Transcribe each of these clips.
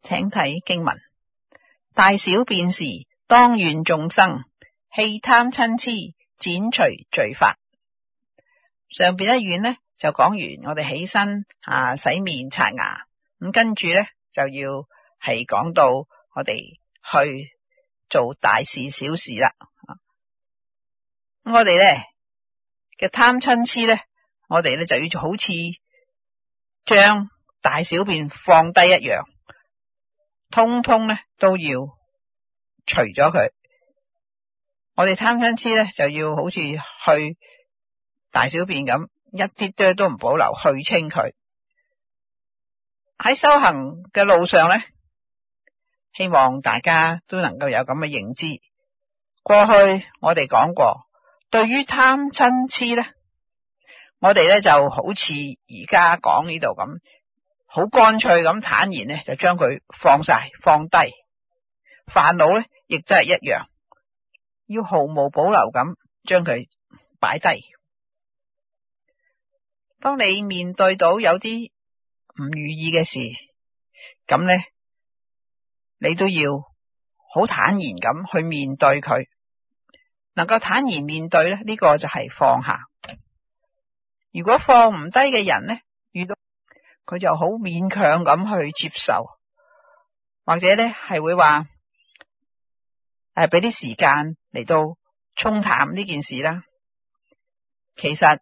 請睇經文。大小便時，當願眾生棄貪嗔癡，剪除罪法。上邊一願呢就講完，我哋起身洗面刷牙，咁跟住呢就要係講到我哋去做大事小事啦。咁我哋呢嘅貪嗔癡呢，我哋呢就要好似將大小便放低一樣，通通呢都要除咗佢。我哋貪嗔癡呢就要好似去大小便咁，一啲都唔保留，去清佢。喺修行嘅路上呢，希望大家都能夠有咁嘅認知。過去我哋講過，對於貪嗔癡呢，我哋呢就好似而家講呢度咁，好乾脆咁坦然呢就將佢放晒放低。煩惱呢亦都係一樣，要毫無保留咁將佢擺低。當你面對到有啲唔如意嘅事，咁呢你都要好坦然咁去面對佢。能夠坦然面對呢，呢個就係放下。如果放唔低嘅人呢，遇到佢就好勉強咁去接受，或者呢係會話俾啲時間嚟到沖淡呢件事啦。其實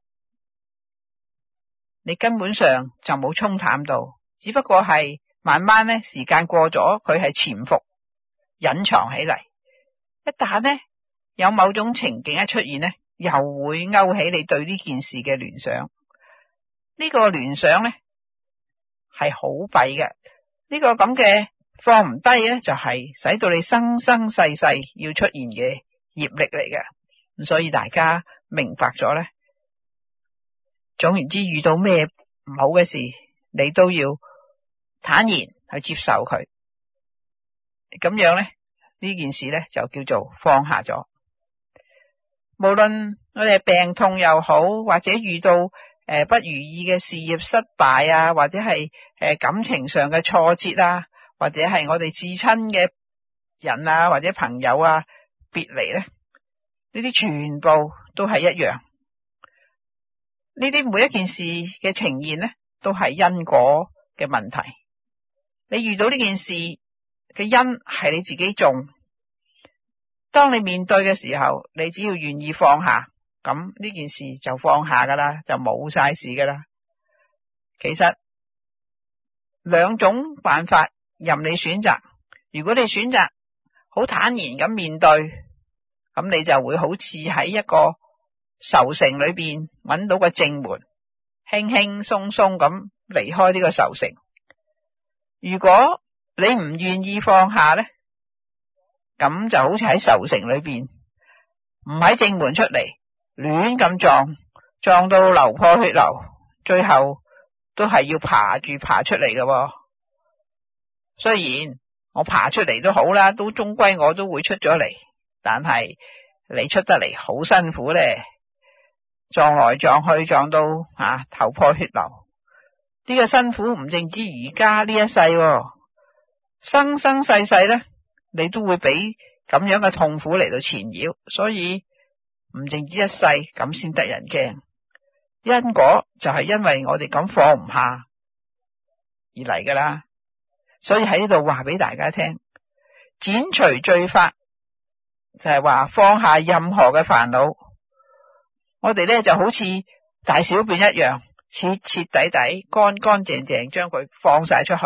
你根本上就冇沖淡到，只不過係慢慢呢時間過咗，佢係潛伏隱藏起嚟。一旦呢有某種情景一出現呢，又會勾起你對呢件事嘅聯想。呢個聯想呢係好弊嘅。呢個咁嘅放唔低呢，就係使到你生生世世要出現嘅業力嚟嘅。咁所以大家明白咗呢，總言之，遇到咩唔好嘅事，你都要坦然去接受佢。咁樣呢，呢件事呢就叫做放下咗。無論我哋病痛又好，或者遇到不如意嘅事業失敗啊，或者係感情上嘅挫折啊，或者係我哋至親嘅人啊，或者朋友啊別離咧，呢啲全部都係一樣。呢啲每一件事嘅呈現呢，都係因果嘅問題。你遇到呢件事嘅因係你自己種，當你面對嘅時候，你只要願意放下，咁呢件事就放下噶啦，就冇晒事噶啦。其實兩種辦法任你選擇。如果你選擇好坦然咁面對，咁你就會好似喺一個愁城裏邊揾到個正門，輕輕鬆鬆咁離開呢個愁城。如果你唔願意放下呢，咁就好似喺愁城裏邊唔喺正門出嚟，亂咁撞到流破血流，最後都係要爬出嚟嘅。雖然我爬出嚟都好啦，都終歸我都會出咗嚟，但係你出得嚟好辛苦咧，撞來撞去撞到頭破血流。呢個辛苦唔淨止而家呢一世，生生世世咧你都會俾咁樣嘅痛苦嚟到纏繞，所以唔淨止一世咁先得人驚。因果就係因為我哋咁放唔下而嚟噶啦。所以喺呢度話俾大家聽，剪除罪法就係話放下任何嘅煩惱。我哋咧就好似大小便一樣，徹徹底底乾乾淨淨將佢放晒出去。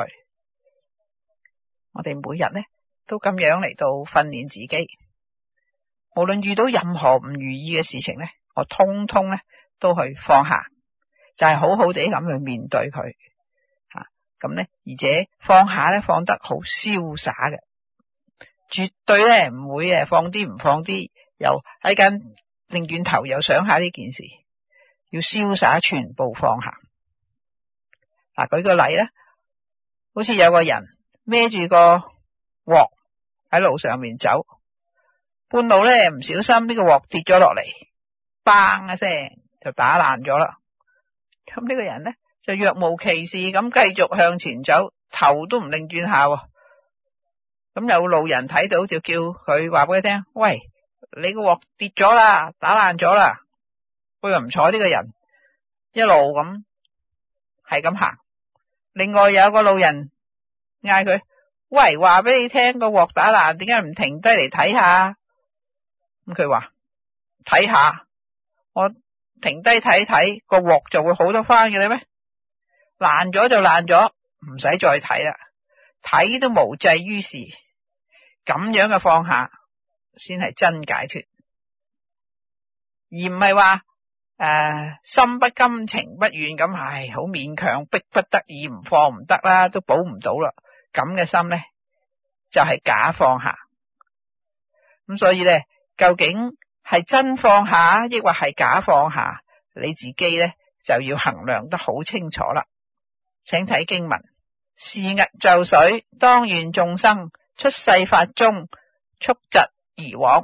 我哋每日咧都咁樣嚟到訓練自己，無論遇到任何唔如意嘅事情咧，我通通咧都去放下，就係好好地咁去面對佢。咁咧，而且放下咧放得好瀟灑嘅，絕對咧唔會放啲唔放啲，又喺間擰轉頭又想下呢件事，要瀟灑全部放下。舉個例咧，好似有個人孭住個鑊喺路上面走，半路咧唔小心呢個鑊跌咗落嚟，bang一聲就打爛咗啦。咁呢個人咧就若無其事咁繼續向前走，頭都唔擰轉下， 咁有路人睇到就叫佢話俾佢聽，喂，你個鑊跌咗啦，打爛咗啦。佢又唔睬呢個人，一路咁係咁行。另外有個路人嗌佢，喂，話俾你聽個鑊打爛，點解唔停低嚟睇下？咁佢話睇下，我停低睇睇個鑊就會好得翻嘅啦咩？爛咗就爛咗，唔使再睇啦，睇都無濟於事。咁樣嘅放下先係真解脫，而唔係話心不甘情不願咁，好勉強逼不得已唔放唔得啦，都補唔到啦。咁嘅心咧就係假放下。咁所以咧，究竟係真放下抑或係假放下，你自己咧就要衡量得好清楚啦。請睇經文：是日就水，當願眾生出世法中，速疾而往。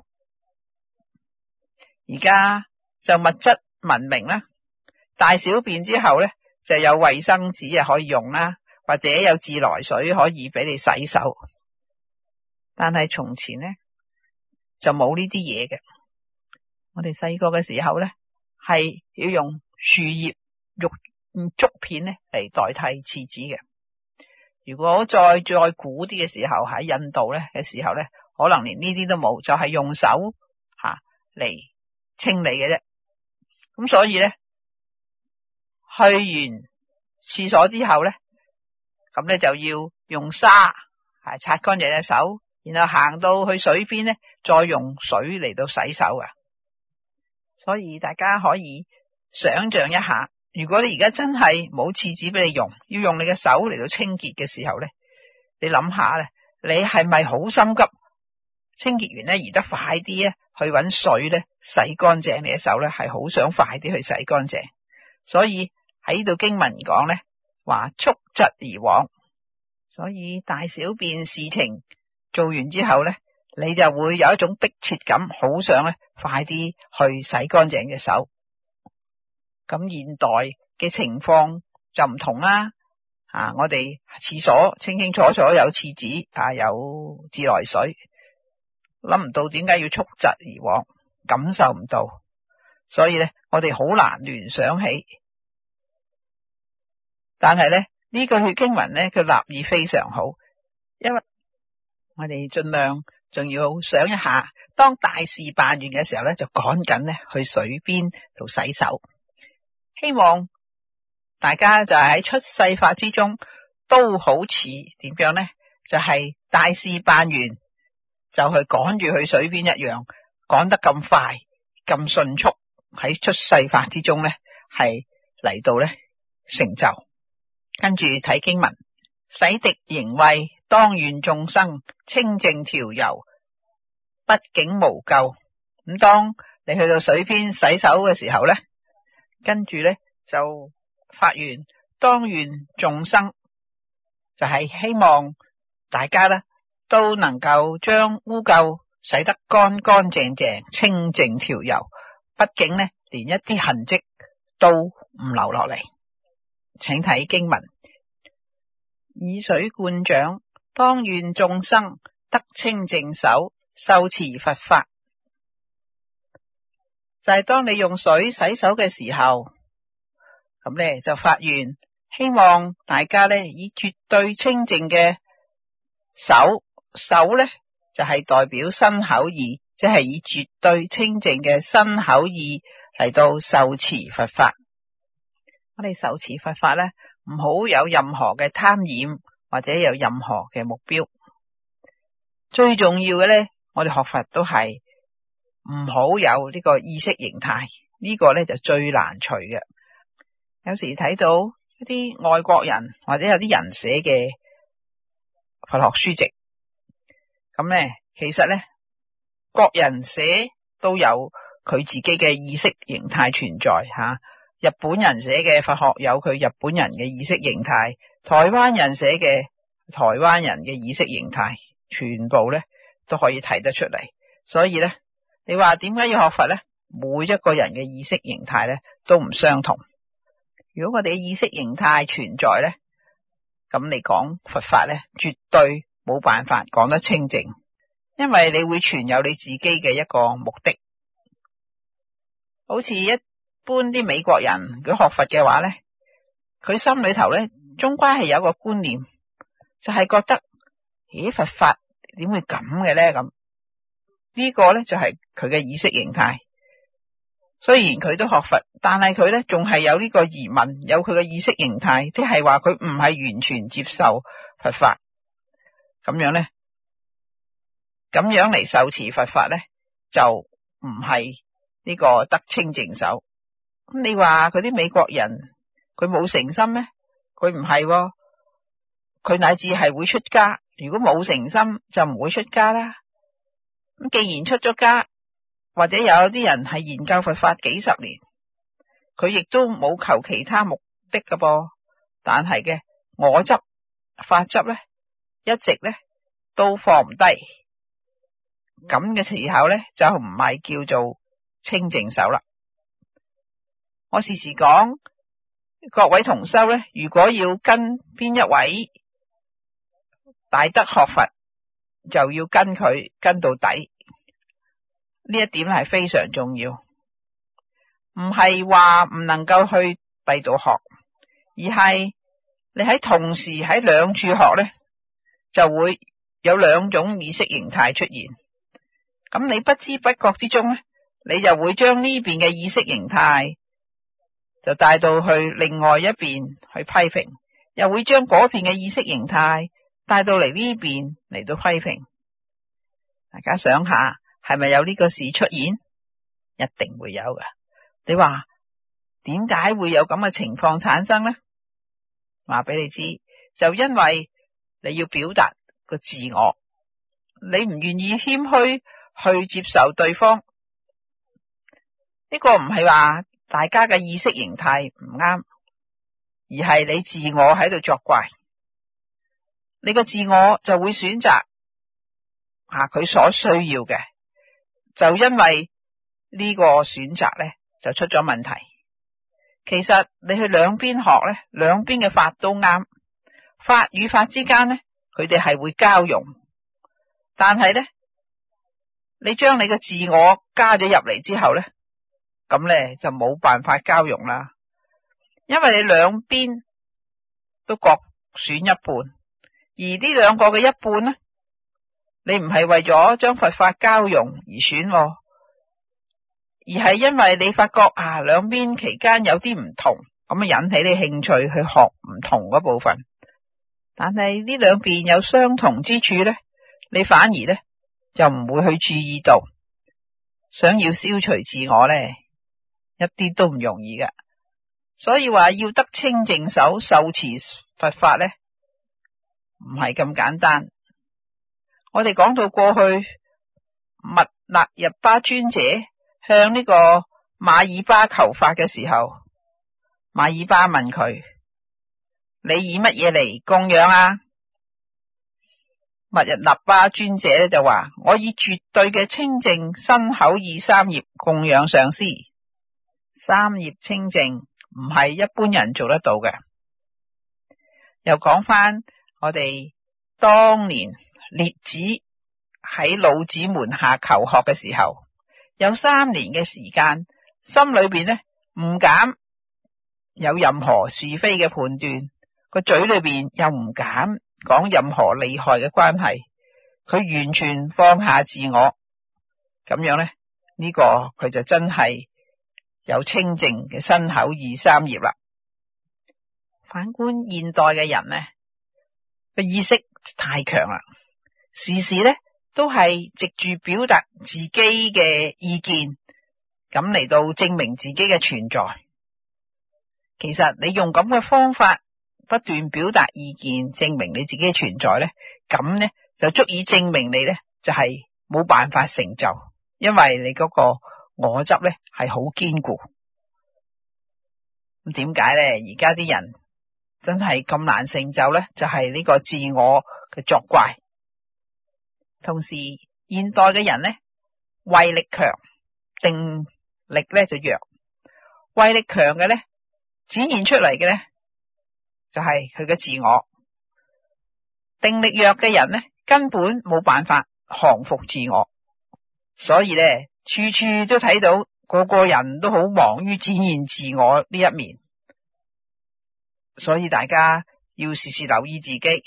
而家就物質文明啦，大小便之後咧就有衛生紙可以用啦，或者有自來水可以俾你洗手。但係從前咧就冇呢啲嘢嘅。我哋細個嘅時候咧係要用樹葉竹片咧嚟代替廁紙嘅。如果再古啲嘅時候，喺印度咧嘅時候咧，可能連呢啲都冇，就係用手嚟清理嘅啫。咁所以咧，去完廁所之後咧，咁咧就要用沙擦乾淨隻手，然後行到去水邊咧，再用水嚟到洗手啊。所以大家可以想象一下，如果你而家真係冇廁紙俾你用，要用你嘅手嚟到清潔嘅時候咧，你諗下咧，你係咪好心急？清潔完咧，移得快啲咧，去搵水咧洗乾淨你嘅手咧，係好想快啲去洗乾淨。所以喺呢度經文講咧，話速疾而往。所以大小便事情做完之後咧，你就會有一種迫切感，好想咧快啲去洗乾淨嘅手。咁現代嘅情況就唔同啦。我哋廁所清清楚楚有廁紙有自來水，諗唔到點解要速疾而往，感受唔到，所以咧我哋好難聯想起。但係咧呢句經文咧，佢立意非常好，因為我哋盡量仲要想一下，當大事辦完嘅時候咧，就趕緊咧去水邊度洗手。希望大家就係喺出世法之中都好似點樣呢？就係大事辦完就去趕住去水邊一樣，趕得咁快咁迅速，喺出世法之中呢係嚟到呢成就。跟住睇經文：洗滌營衛，當願眾生清淨調柔，畢竟無咎。咁當你去到水邊洗手嘅時候呢，跟住咧就發願當願眾生，就係希望大家咧都能夠將污垢洗得乾乾淨淨、清淨調柔，畢竟咧連一啲痕跡都唔留落嚟。請睇經文：以水灌掌，當願眾生得清淨手，受持佛法。就係當你用水洗手嘅時候，咁咧就發願，希望大家咧以絕對清淨嘅手咧就係代表身口意，即係以絕對清淨嘅身口意嚟到受持佛法。我哋受持佛法咧，唔好有任何嘅貪染，或者有任何嘅目標。最重要嘅咧，我哋學佛都係唔好有呢個意識形態，呢個咧就最難除嘅。有時睇到一啲外國人或者有啲人寫嘅佛學書籍，咁咧其實咧各人寫都有佢自己嘅意識形態存在吓。日本人寫嘅佛學有佢日本人嘅意識形態，台灣人寫嘅台灣人嘅意識形態，全部咧都可以睇得出嚟。所以咧，你話點解要學佛咧？每一個人嘅意識形態咧都唔相同。如果我哋嘅意識形態存在咧，咁你講佛法咧絕對冇辦法講得清淨，因為你會存有你自己嘅一個目的。好似一般啲美國人佢學佛嘅話咧，佢心裏頭咧終歸係有一個觀念，就係覺得咦，佛法點會咁嘅咧？咁呢個咧就係佢嘅意識形態。雖然佢都學佛，但係佢咧仲係有呢個疑問，有佢嘅意識形態，即係話佢唔係完全接受佛法。咁樣咧，咁樣嚟受持佛法咧，就唔係呢個得清淨手。咁你話佢啲美國人佢冇誠心咩？佢唔係喎，佢乃至係會出家。如果冇誠心就唔會出家啦。咁既然出咗家，或者有啲人係研究佛法幾十年，佢亦都冇求其他目的㗎噃。但係嘅我執、法執咧，一直咧都放唔低。咁嘅時候咧，就唔係叫做清淨手啦。我時時講，各位同修咧，如果要跟邊一位大德學佛，就要跟佢跟到底。呢一點係非常重要，唔係話唔能夠去第度學，而係你喺同時喺兩處學咧，就會有兩種意識形態出現。咁你不知不覺之中咧，你就會將呢邊嘅意識形態就帶到去另外一邊去批評，又會將嗰邊嘅意識形態帶到嚟呢邊嚟到批評。大家想下，係咪有呢個事出現？一定會有㗎。你話點解會有咁嘅情況產生呢？話俾你知，就因為你要表達個自我，你唔願意謙虛去接受對方。呢個唔係話大家嘅意識形態唔啱，而係你自我喺度作怪。你個自我就會選擇佢所需要嘅，就因為呢個選擇咧就出咗問題。其實你去兩邊學咧，兩邊嘅法都啱，法與法之間咧，佢哋係會交融。但係咧，你將你嘅自我加咗入嚟之後咧，咁咧就冇辦法交融啦。因為你兩邊都各選一半，而呢兩個嘅一半咧，你唔係為咗將佛法交融而選，而係因為你發覺兩邊期間有啲唔同，咁引起你興趣去學唔同嗰部分。但係呢兩邊有相同之處咧，你反而咧就唔會去注意到。想要消除自我咧，一啲都唔容易㗎。所以話要得清淨手受持佛法咧，唔係咁簡單。我哋講到過去，密勒日巴尊者向呢個馬爾巴求法嘅時候，馬爾巴問佢：你以乜嘢嚟供養啊？密勒巴尊者咧就話：我以絕對嘅清淨身口意三業供養上師。三業清淨唔係一般人做得到嘅。又講翻我哋當年列子喺老子門下求學嘅時候，有3年嘅時間，心裏邊呢唔敢有任何是非嘅判斷，個嘴裏邊又唔敢講任何利害嘅關係，佢完全放下自我。咁樣呢，呢個佢就真係有清淨嘅身口意三業啦。反觀現代嘅人呢，個意識太強啦，時時呢都係藉住表達自己嘅意見，咁嚟到證明自己嘅存在。其實你用咁嘅方法不斷表達意見，證明你自己嘅存在呢，咁呢就足以證明你呢就係冇辦法成就，因為你嗰個我執呢係好堅固。咁點解呢？而家啲人真係咁難成就呢？就係呢個自我嘅作怪。同時現代嘅人呢，慧力強，定力呢就弱。慧力強嘅呢，展現出嚟嘅呢就係佢嘅自我。定力弱嘅人呢， 根本冇辦法降服自我。所以咧，處處都睇到個個人都好忙於展現自我呢一面，所以大家要時時留意自己，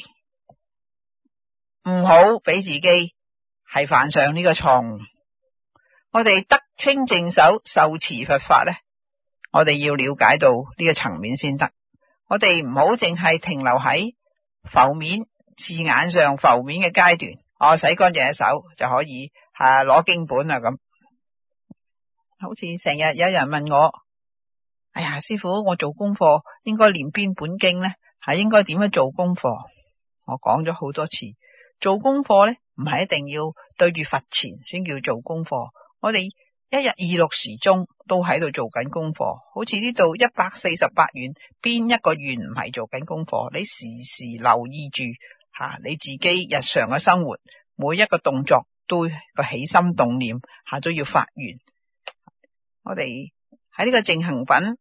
唔好俾自己係犯上呢個錯誤。我哋得清淨手受持佛法咧，我哋要了解到呢個層面先得。我哋唔好淨係停留喺浮面字眼上浮面嘅階段。我洗乾淨隻手就可以攞經本啦咁。好似成日有人問我，哎呀，師父，我做功課應該念邊本經呢？係應該點樣做功課？我講咗好多次，做功課呢唔係一定要對住佛前先叫做功課。我哋一日26時鐘都喺度做緊功課。好似呢度148願，邊一個願唔係做緊功課？你時時留意住你自己日常嘅生活，每一個動作都個起心動念都要發願。我哋喺呢個淨行品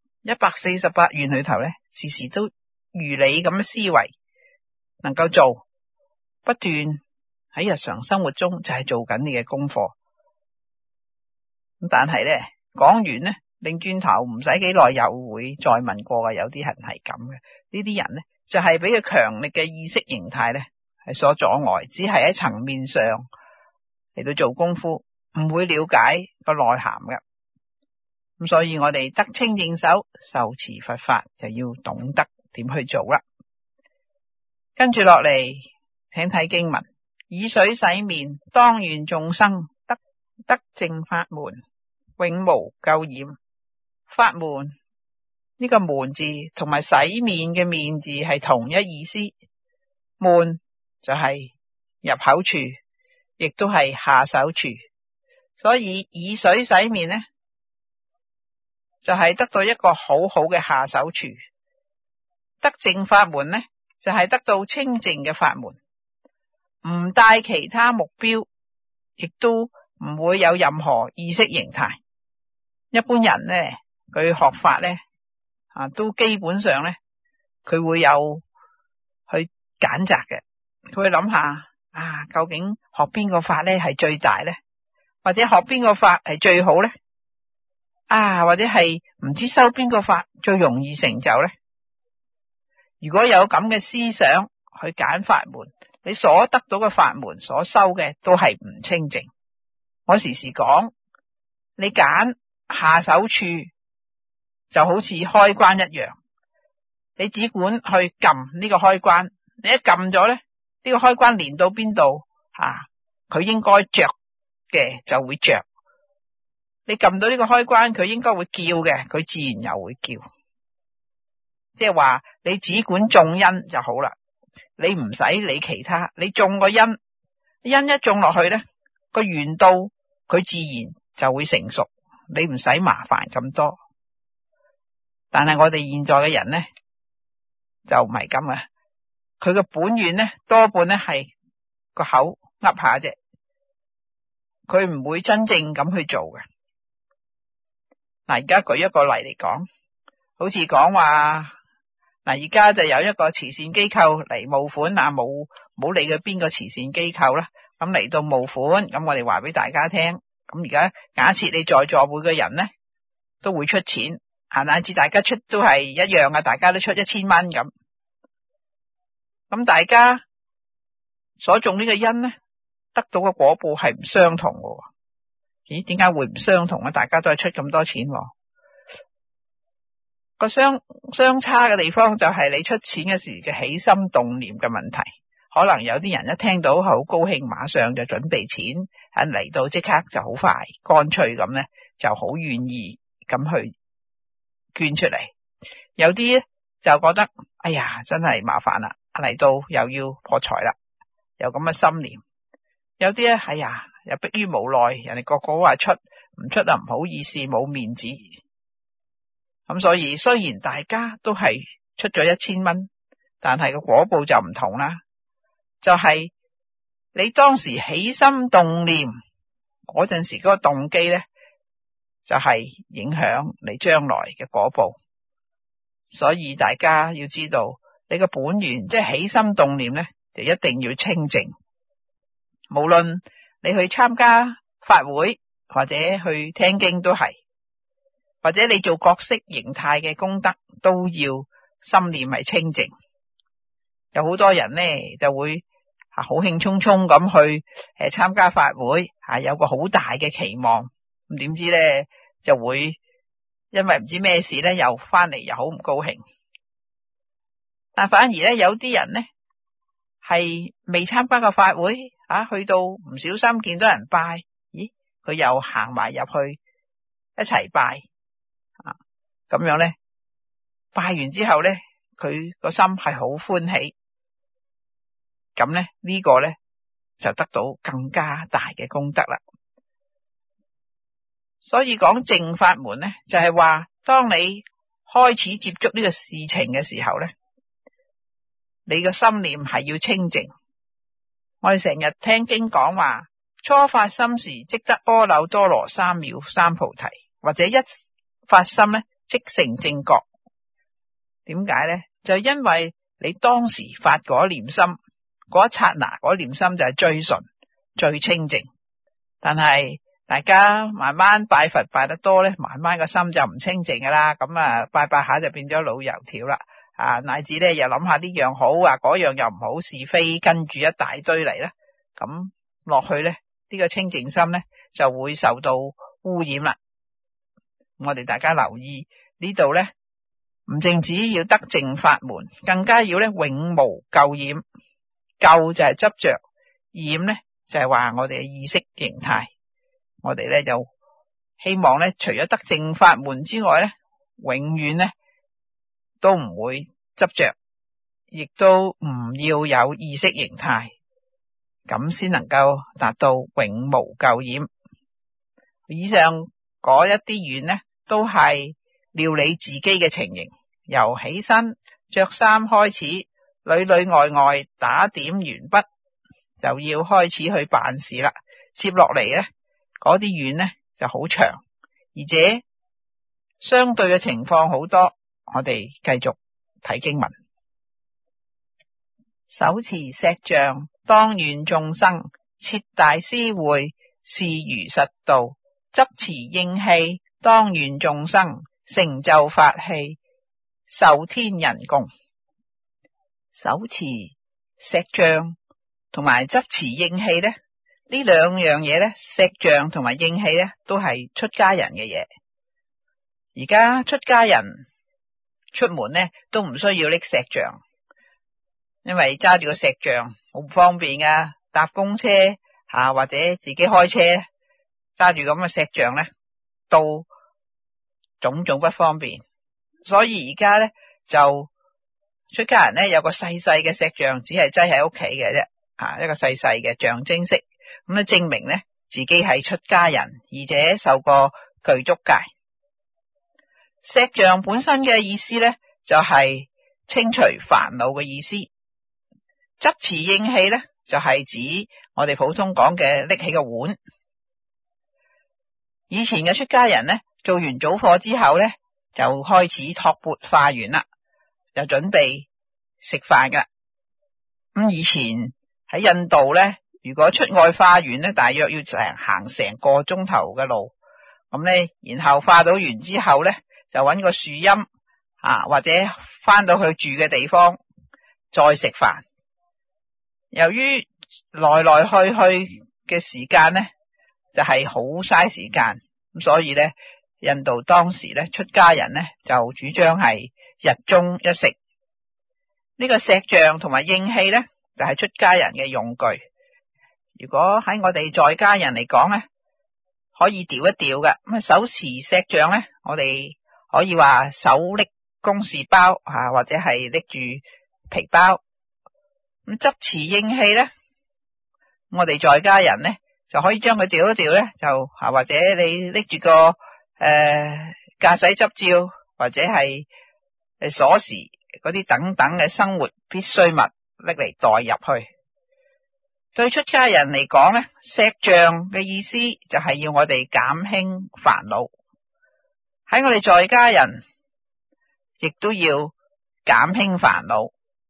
148願裏頭咧，時時都如理咁嘅思維，能夠做，不斷喺日常生活中就係做緊你嘅功課。咁但係咧，講完咧，擰轉頭唔使幾耐又會再問過嘅。有啲人係咁嘅，呢啲人咧就係俾佢強力嘅意識形態咧係所阻礙，只係喺層面上嚟到做功夫，唔會了解個內涵嘅。咁所以我哋得清淨手受持佛法，就要懂得點去做啦。跟住落嚟，請睇經文：以水洗面，當願眾生得淨法門，永無垢染。法門呢個門字同埋洗面嘅面字係同一意思。門就係入口處，亦都係下手處。所以以水洗面呢，就係得到一個好好嘅下手處。得淨法門呢，就係得到清淨嘅法門，唔帶其他目標，亦都唔會有任何意識形態。一般人呢，佢學法呢，都基本上呢，佢會有去揀擇嘅。佢會諗下究竟學邊個法呢係最大呢？或者學邊個法係最好呢？或者係唔知修邊個法最容易成就呢？如果有咁嘅思想去揀法門，你所得到嘅法門所修嘅都係唔清淨。我時時講，你揀下手處就好似開關一樣，你只管去撳呢個開關，你一撳咗呢，呢個開關連到邊度佢應該着嘅就會着。你撳到呢個開關，佢應該會叫嘅，佢自然又會叫。即係話你只管種因就好啦，你唔使理其他，你種個因一種落去呢，個緣到佢自然就會成熟，你唔使麻煩咁多。但係我哋現在嘅人呢，就唔係咁啊，佢嘅本願呢，多半呢係個口噏下啫，佢唔會真正咁去做嘅。而家舉一個例嚟講，好似講話而家就有一個慈善機構嚟募款冇理佢邊個慈善機構啦，咁嚟到募款，咁我哋話俾大家聽。咁而家假設你在座每個人呢都會出錢，乃至大家出都係一樣嘅，大家都出1000蚊咁。咁大家所種呢個因呢，得到嘅果報係唔相同嘅。咦？點解會唔相同呢？大家都係出咁多錢，個相差嘅地方就係你出錢嘅時嘅起心動念嘅問題。可能有啲人一聽到好高興，馬上就準備錢，嚟到即刻就好快乾脆咁呢，就好願意咁去捐出嚟。有啲就覺得哎呀真係麻煩啦，嚟到又要破財啦，有咁嘅心念。有啲哎呀又迫於無奈，人哋個個話出，唔出唔好意思，冇面子。咁所以雖然大家都係出咗1000蚊，但係個果報就唔同啦。就係你當時起心動念嗰陣時嗰個動機呢，就係影響你將來嘅果報。所以大家要知道，你個本源即係起心動念呢，就一定要清淨。 無論你去參加法會或者去聽經都係，或者你做各式形態嘅功德，都要心念係清淨。有好多人呢就會好興沖沖咁去參加法會，有個好大嘅期望，咁點知呢就會因為唔知咩事呢又翻嚟又好唔高興。但反而呢有啲人呢係未參加過法會，去到唔小心見到人拜，咦，佢又行埋入去一齊拜，咁樣呢拜完之後呢佢個心係好歡喜，咁呢呢個呢就得到更加大嘅功德啦。所以講淨法門呢，就係話當你開始接觸呢個事情嘅時候呢，你個心念係要清淨。我哋成日聽經講話，初發心時即得阿耨多羅三藐三菩提，或者一發心呢即成正覺。點解呢？就因為你當時發嗰念心，嗰一剎那嗰念心就係最純最清淨。但係大家慢慢拜佛拜得多呢，慢慢個心就唔清淨噶啦。咁拜拜下就變咗老油條啦。乃至呢又諗下呢樣好，嗰樣又唔好，是非跟住一大堆嚟啦。咁落去呢，呢個清淨心呢就會受到污染啦。我哋大家留意呢度呢，唔淨止要得淨法門，更加要呢永無垢染。垢就係執着，染呢就係話我哋嘅意識形態。我哋呢就希望呢，除咗得淨法門之外呢，永遠呢都唔會執着，亦都唔要有意識形態，咁先能夠達到永無垢染。以上嗰一啲願呢，都係料理自己嘅情形，由起身着衫開始，裏裏外外打點完畢，就要開始去辦事啦。接落嚟呢，嗰啲願呢就好長，而且相對嘅情況好多。我哋繼續睇經文。手持石像，當願眾生設大施會，是如實道；執持應器，當願眾生成就法器，受天人供。手持石像同埋執持應器呢，呢兩樣嘢呢，石像同埋應器呢，都係出家人嘅嘢。而家出家人出門呢都唔需要拎石像，因為揸住個石像好唔方便噶，搭公車或者自己開車揸住咁嘅石像呢，都種種不方便。所以而家呢就出家人呢有個細細嘅石像，只係擠喺屋企嘅啫，一個細細嘅象徵式，咁咧證明呢自己係出家人，而且受過具足戒。石像本身嘅意思呢，就係清除煩惱嘅意思。執持應器呢，就係指我哋普通講嘅拎起個碗。以前嘅出家人呢，做完早課之後呢，就開始托缽化緣啦，就準備食飯噶。咁以前喺印度呢，如果出外化緣呢，大約要行成個鐘頭嘅路。咁呢，然後化到完之後呢，就揾個樹蔭或者翻到去住嘅地方再食飯。由於來來去去嘅時間呢，就係好嘥時間，咁所以呢，印度當時呢，出家人呢，就主張係日中一食。呢個石像同埋應器呢，就係出家人嘅用具。如果喺我哋在家人嚟講呢，可以調一調嘅。咁手持石像呢，我哋可以話手拎公事包或者係拎住皮包。咁執持應器呢，我哋在家人呢就可以將佢調一調呢，就或者你拎住個駕駛執照或者係鎖匙嗰啲等等嘅生活必需物拎嚟代入去。對出家人嚟講呢，石像嘅意思就係要我哋減輕煩惱。喺我哋在家人亦都要減輕煩惱。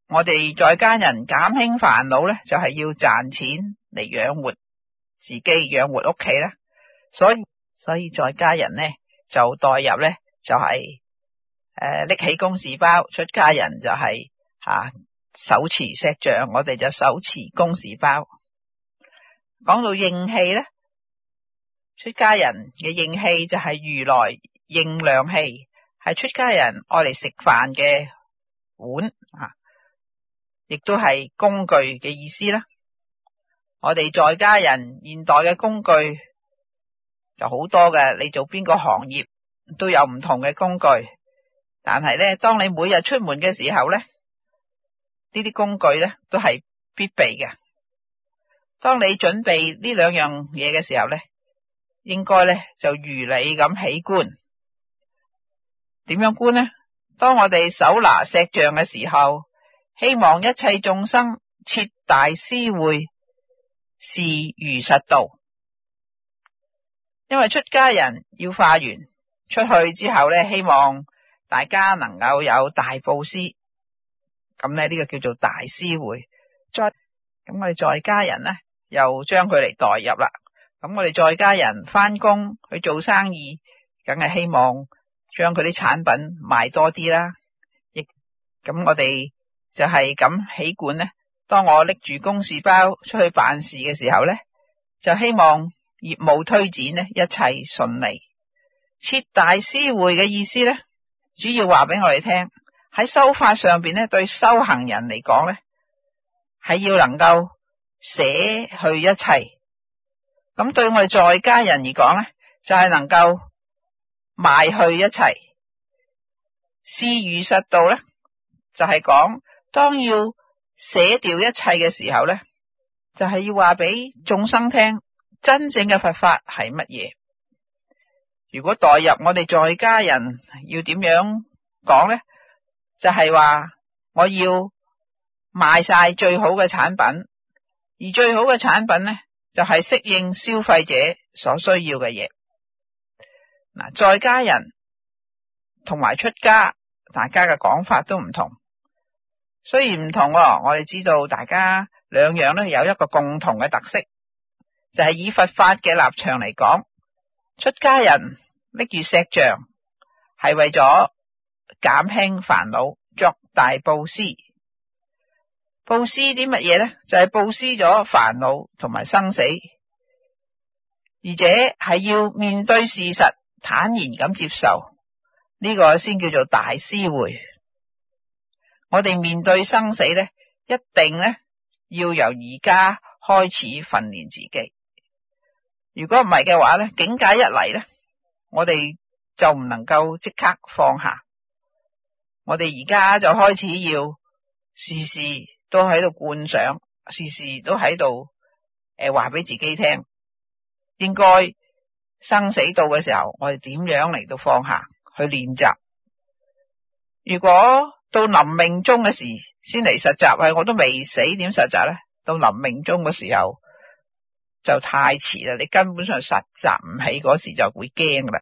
我哋在家人減輕煩惱咧，就係要賺錢嚟養活自己，養活屋企啦。所以在家人咧就代入咧就係拎起公事包，出家人就係手持錫杖，我哋就手持公事包。講到應器咧，出家人嘅應器就係如來應量器，係出家人愛嚟食飯嘅碗亦都係工具嘅意思啦。我哋在家人現代嘅工具就好多嘅，你做邊個行業都有唔同嘅工具。但係咧，當你每日出門嘅時候咧，呢啲工具咧都係必備嘅。當你準備呢兩樣嘢嘅時候咧，應該咧就如理咁起觀。點樣觀呢？當我哋手拿錫杖嘅時候，希望一切眾生徹大思會，是如實道。因為出家人要化緣出去之後咧，希望大家能夠有大布施，咁咧呢個叫做大思會。咁我哋在家人咧又將佢嚟代入啦。咁我哋在家人返工去做生意，梗係希望將佢啲產品賣多啲啦。咁我哋就係咁起觀咧。當我拎住公事包出去辦事嘅時候咧，就希望業務推展咧一切順利。徹大思會嘅意思咧，主要話俾我哋聽，喺修法上邊咧，對修行人嚟講咧，係要能夠捨去一切。咁對我哋在家人而講咧，就係能夠賣去一切。是如實道咧，就係講當要捨掉一切嘅時候咧，就係要話俾眾生聽，真正嘅佛法係乜嘢。如果代入我哋在家人要點樣講咧，就係話我要賣晒最好嘅產品，而最好嘅產品咧就係適應消費者所需要嘅嘢。嗱，在家人同埋出家，大家嘅講法都唔同。雖然唔同我哋知道大家兩樣咧有一個共同嘅特色，就係以佛法嘅立場嚟講，出家人拎住錫杖係為咗減輕煩惱，作大布施。布施啲乜嘢咧？就係布施咗煩惱同埋生死，而且係要面對事實，坦然咁接受，呢個先叫做大思會。我哋面對生死咧，一定咧要由而家開始訓練自己。如果唔係嘅話咧，境界一嚟咧，我哋就唔能夠即刻放下。我哋而家就開始要時時都喺度觀想，時時都喺度話俾自己聽，應該生死到嘅時候，我哋點樣嚟到放下去練習。如果到臨命終嘅時先嚟實習，係我都未死，點實習咧？到臨命終嘅時候就太遲啦，你根本上實習唔起，嗰時就會驚啦。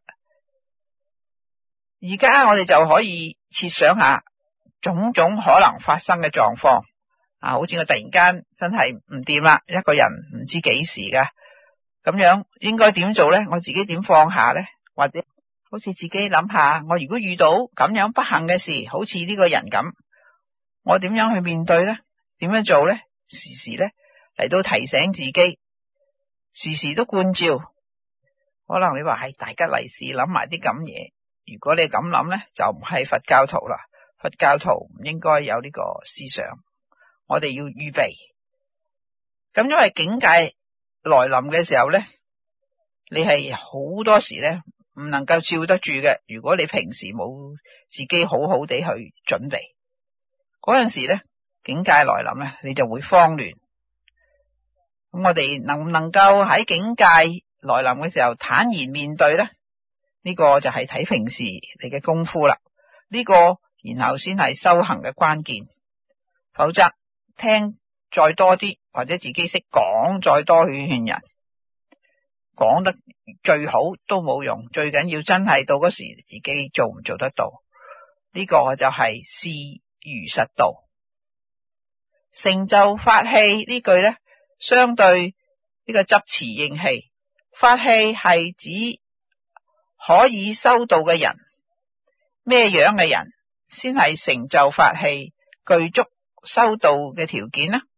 而家我哋就可以設想下種種可能發生嘅狀況好似我突然間真係唔掂啦，一個人唔知幾時噶，咁樣應該點做咧？我自己點放下咧？或者好似自己諗下，我如果遇到咁樣不幸嘅事，好似呢個人咁，我點樣去面對咧？點樣做咧？時時咧嚟到提醒自己，時時都觀照。可能你話係大吉利是諗埋啲咁嘢，如果你咁諗咧，就唔係佛教徒啦。佛教徒唔應該有呢個思想，我哋要預備。咁因為境界來臨嘅時候咧，你係好多時咧唔能夠照得住嘅。如果你平時冇自己好好地去準備，嗰陣時咧境界來臨咧，你就會慌亂。咁我哋能唔能夠喺境界來臨嘅時候坦然面對咧？呢個就係睇平時你嘅功夫啦。呢個然後先係修行嘅關鍵。否則聽再多啲，或者自己識講再多勸人，講得最好都冇用。最緊要真係到嗰時自己做唔做得到，呢個就係事如實道。 成就法器呢句呢，相對呢個執持應器。法器係指可以修道嘅人，咩樣嘅人先係成就法器具足修道嘅條件呢？